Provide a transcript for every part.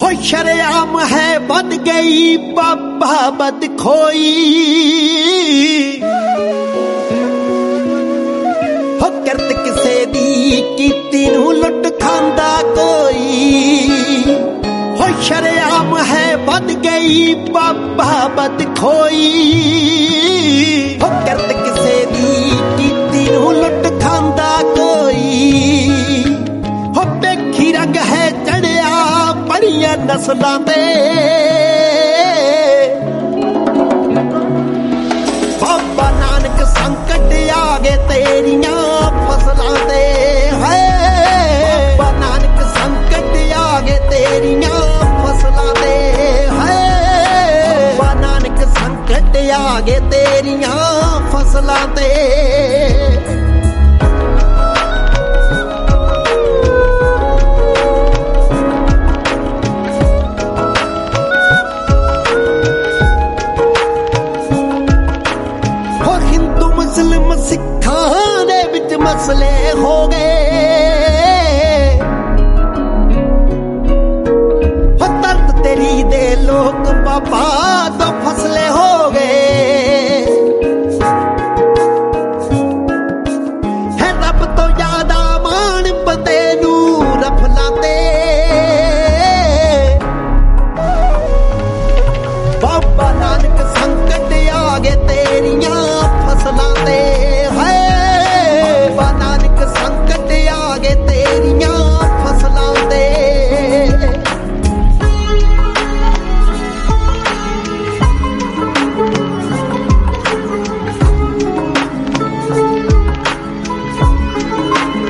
हो शरेआम है बद गई बाबा बद खोई हो करत किसे दी कीती नूं लुट खांदा कोई हो शरेआम है बद गई बाबा बद खोई हो करत किसे दी कीती नूं लुट खांदा कोई हो देखी रंग है चढ़िया बड़िया नस्लां ते बाबा नानक संकट आ गए तेरियां फसलां ते है बाबा नानक संकट आ गए तेरियां फसलां ते है बाबा नानक संकट आ गए तेरियां फसलां ते मुस्लिम सिखां दे विच मसले हो गए हो दर्द तेरी दे लोग बाबा तो फसले हो गए है रब तो ज्यादा मान बंदे नू रफलां ते बाबा नानक संकट आ गए तेरियां फसलां ते है बाबा नानक संकट आ गए तेरियां फसलां ते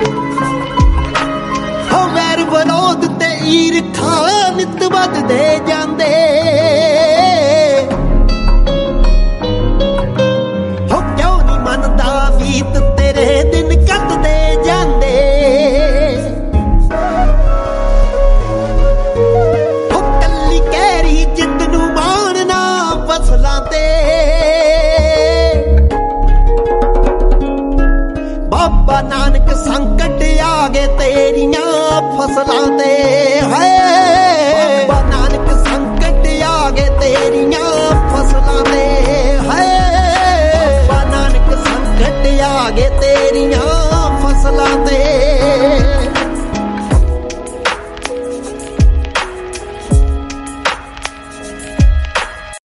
हो वैर विरोध ते ईरखा नित बददे जा